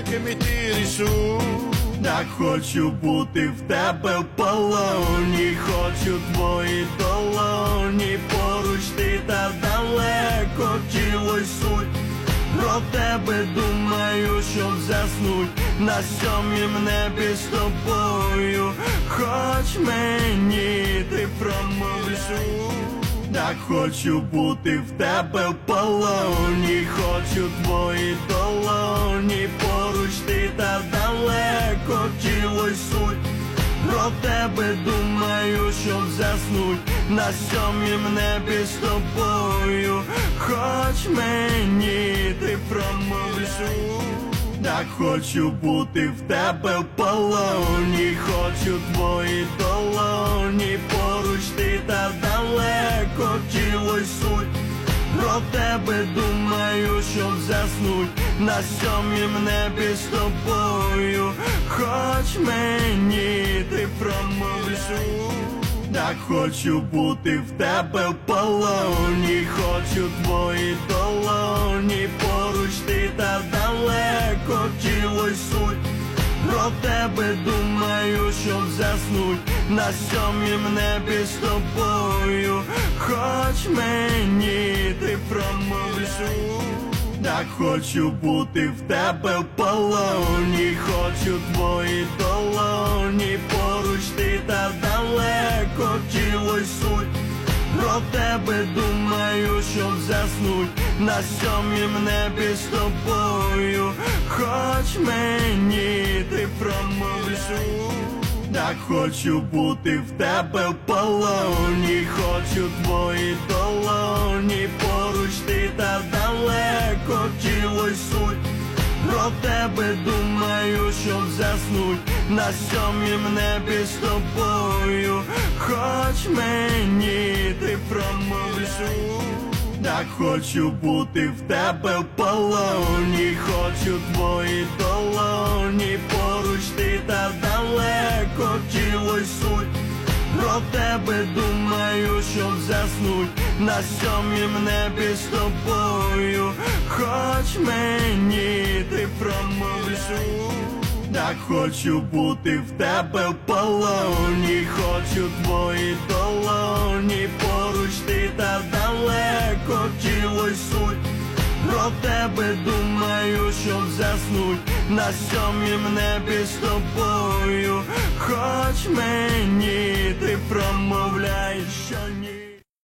якими ти рішу. Так хочу бути в тебе в полоні, хочу твої долоні, поруч ти та далеко втілось суть. Про тебе думаю, щоб заснуть на сьомім небі з тобою. Хоч мені ти промовляй, так хочу бути в тебе в полоні, хочу твої долоні, поруч ти та далеко втілось суть. Про тебе думаю, щоб заснуть на сьомім небі з тобою. Хоч мені ти промовляй, так хочу бути в тебе в полоні, хочу твої долоні, поруч ти та далеко втілось суть. Про тебе думаю, щоб заснуть на сьомім небі з тобою. Хоч мені ти промовляй, так хочу бути в тебе в полоні, хочу твої долоні, поруч ти та далеко втілось суть. Про тебе думаю, щоб заснуть на сьомім небі з тобою. Хоч мені ти промовляй, так хочу бути в тебе в полоні, хочу твої долоні, поруч ти та далеко втілось суть. Про тебе думаю, щоб заснуть на сьомім небі з тобою. Хоч мені ти промовляй, так хочу бути в тебе в полоні, хочу твої долоні, поруч ти та далеко втілось суть. Про тебе думаю, щоб заснуть на сьомім небі з тобою. Хоч мені ти промовляй, так хочу бути в тебе в полоні, хочу твої долоні, поруч ти та далеко втілось суть. Про тебе думаю, щоб заснуть на сьомім небі з тобою. Хоч мені ти промовляй, так хочу бути в тебе в полоні, хочу твої долоні, поруч ти та далеко втілось суть. Про тебе думаю, щоб заснуть на сьомім небі з тобою. Хоч мені ти промовляй, що ні.